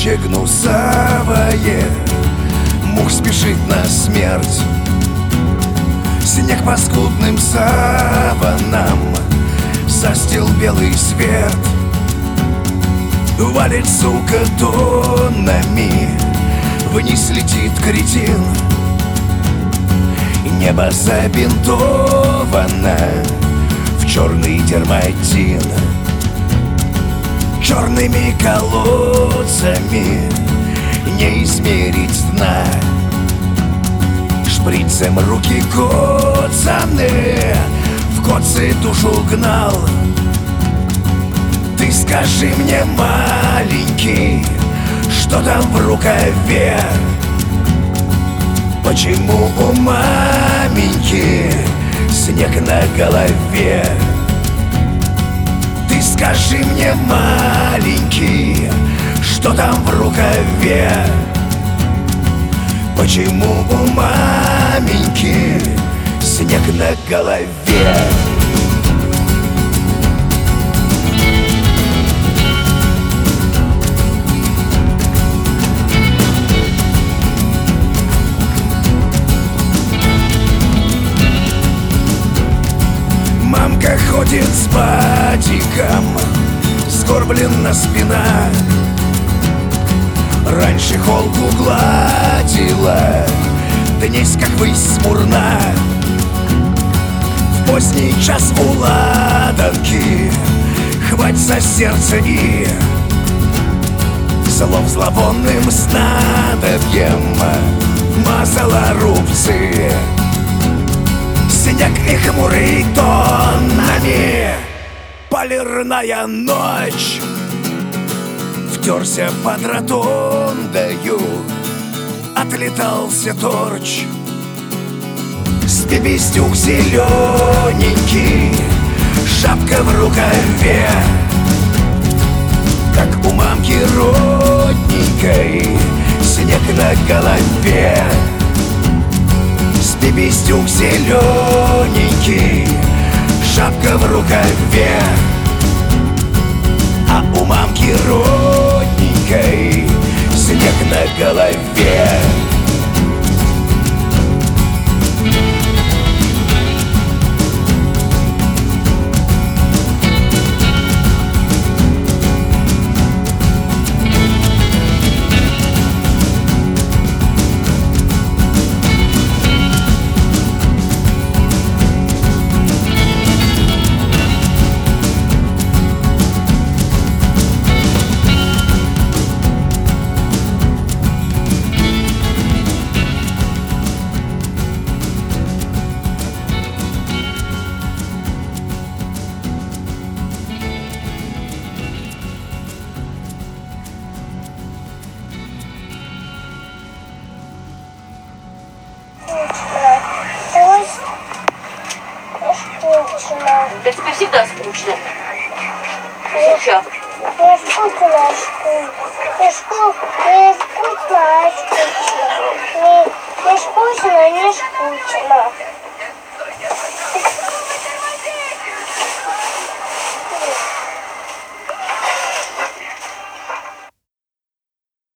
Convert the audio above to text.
Кладбище гнусавое, мух спешит на смерть. Снег паскудным саваном застил белый свет. Валит, сука, тоннами, вниз летит кретин. Небо забинтовано в черный дерматин. Черными колодцами не измерить дна. Шприцем руки коцаны, в коцы душу гнал. Ты скажи мне, маленький, что там в рукаве? Почему у маменьки снег на голове? Ты скажи мне, маленький, что там в рукаве? Почему у маменьки снег на голове? Мамка ходит с батиком, сгорблена спина. Раньше холку гладила, днесь как высь смурна. В поздний час у ладанки хвать за сердце и слов зловонным снадобьем мазала рубцы. Снег и хмурый тоннами, полирная ночь. Втерся под ротондою, отлетался торч. Спибистюк зелененький, шапка в рукаве, как у мамки родненькой снег на голове. Спибистюк зелененький, шапка в рукаве, а у мамки родненькой снег на голове. Да тебе всегда скучно. Сейчас. Мне скучно, мне скучно, мне скучно, мне скучно.